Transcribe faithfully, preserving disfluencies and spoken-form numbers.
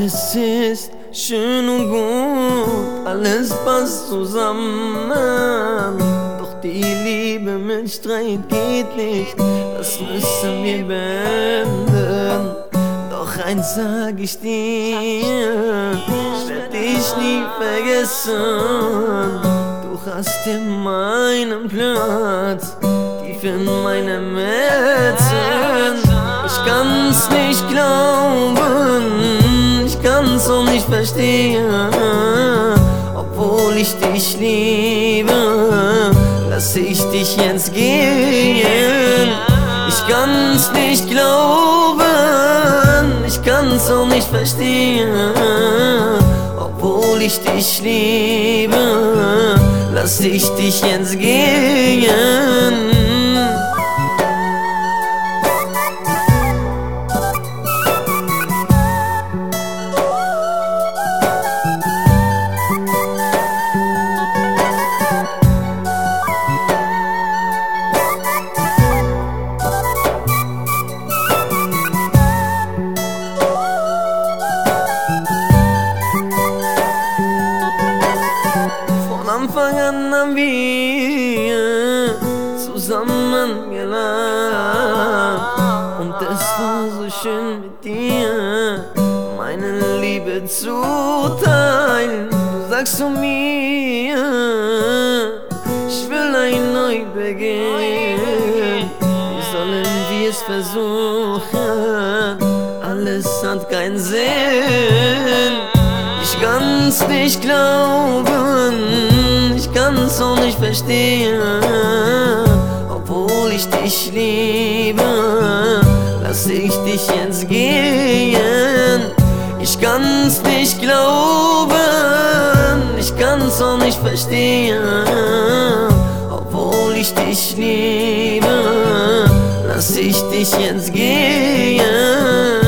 Alles ist schön und gut, alles passt zusammen. Doch die Liebe mit Streit geht nicht, das müssen wir beenden. Doch eins sag ich dir, ich werd dich nie vergessen. Du hast in meinem Platz, tief in meinem Herzen. Ich kann's nicht glauben, ich kann's auch nicht verstehen. Obwohl ich dich liebe, lass ich dich jetzt gehen. Ich kann's nicht glauben, ich kann's auch nicht verstehen. Obwohl ich dich liebe, lass ich dich jetzt gehen. Von Anfang an haben wir zusammen gelacht und es war so schön mit dir, meine Liebe zu teilen. Du sagst zu mir, ich will ein Neubeginn, wie sollen wir es versuchen? Alles hat keinen Sinn. Ich kann's nicht glauben, ich kann's auch nicht verstehen. Obwohl ich dich liebe, lass ich dich jetzt gehen. Ich kann's nicht glauben, ich kann's auch nicht verstehen. Obwohl ich dich liebe, lass ich dich jetzt gehen.